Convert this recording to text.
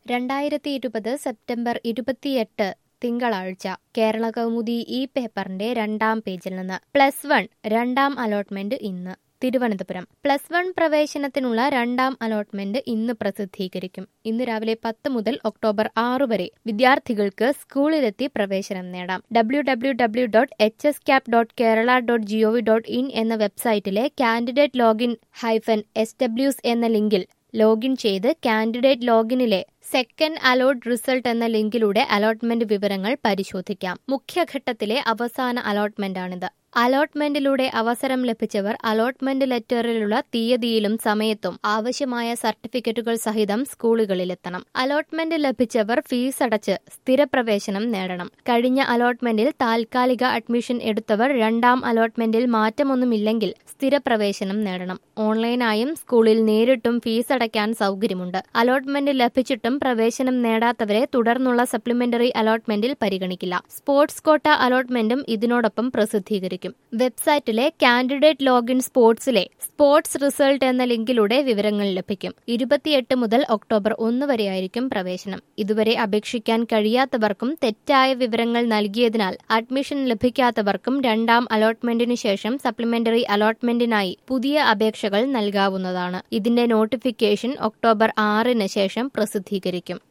2020 September 28 തിങ്കളാഴ്ച കേരള കൗമുദി ഈ പേപ്പറിന്റെ 2-ാം പേജിൽ നിന്ന് +1 രണ്ടാം അലോട്ട്മെന്റ് ഇന്ന്. തിരുവനന്തപുരം +1 പ്രവേശനത്തിനുള്ള 2-ാം അലോട്ട്മെന്റ് ഇന്ന് പ്രസിദ്ധീകരിക്കും. ഇന്ന് രാവിലെ 10 മുതൽ ഒക്ടോബർ 6 വരെ വിദ്യാർത്ഥികൾക്ക് സ്കൂളിലെത്തി പ്രവേശനം നേടാം. www.hscap.kerala.gov.in എന്ന വെബ്സൈറ്റിലെ കാൻഡിഡേറ്റ് ലോഗിൻ -SWs എന്ന ലിങ്കിൽ ലോഗിൻ ചെയ്ത് കാൻഡിഡേറ്റ് ലോഗിനിലെ സെക്കൻഡ് അലോട്ട് റിസൾട്ട് എന്ന ലിങ്കിലൂടെ അലോട്ട്മെന്റ് വിവരങ്ങൾ പരിശോധിക്കാം. മുഖ്യഘട്ടത്തിലെ അവസാന അലോട്ട്മെന്റാണിത്. അലോട്ട്മെന്റിലൂടെ അവസരം ലഭിച്ചവർ അലോട്ട്മെന്റ് ലെറ്ററിലുള്ള തീയതിയിലും സമയത്തും ആവശ്യമായ സർട്ടിഫിക്കറ്റുകൾ സഹിതം സ്കൂളുകളിലെത്തണം. അലോട്ട്മെന്റ് ലഭിച്ചവർ ഫീസ് അടച്ച് സ്ഥിരപ്രവേശനം നേടണം. കഴിഞ്ഞ അലോട്ട്മെന്റിൽ താൽക്കാലിക അഡ്മിഷൻ എടുത്തവർ 2-ാം അലോട്ട്മെന്റിൽ മാറ്റമൊന്നുമില്ലെങ്കിൽ സ്ഥിരപ്രവേശനം നേടണം. ഓൺലൈനായും സ്കൂളിൽ നേരിട്ടും ഫീസ് അടയ്ക്കാൻ സൗകര്യമുണ്ട്. അലോട്ട്മെന്റ് ലഭിച്ചിട്ടും പ്രവേശനം നേടാത്തവരെ തുടർന്നുള്ള സപ്ലിമെന്ററി അലോട്ട്മെന്റിൽ പരിഗണിക്കില്ല. സ്പോർട്സ് കോട്ട അലോട്ട്മെന്റും ഇതിനോടൊപ്പം പ്രസിദ്ധീകരിക്കും. വെബ്സൈറ്റിലെ കാൻഡിഡേറ്റ് ലോഗിൻ സ്പോർട്സിലെ സ്പോർട്സ് റിസൾട്ട് എന്ന ലിങ്കിലൂടെ വിവരങ്ങൾ ലഭിക്കും. 28 മുതൽ ഒക്ടോബർ 1 വരെയായിരിക്കും പ്രവേശനം. ഇതുവരെ അപേക്ഷിക്കാൻ കഴിയാത്തവർക്കും തെറ്റായ വിവരങ്ങൾ നൽകിയതിനാൽ അഡ്മിഷൻ ലഭിക്കാത്തവർക്കും 2-ാം അലോട്ട്മെന്റിന് ശേഷം സപ്ലിമെന്ററി അലോട്ട്മെന്റിനായി പുതിയ അപേക്ഷകൾ നൽകാവുന്നതാണ്. ഇതിന്റെ നോട്ടിഫിക്കേഷൻ ഒക്ടോബർ 6 ശേഷം പ്രസിദ്ധീകരിക്കും.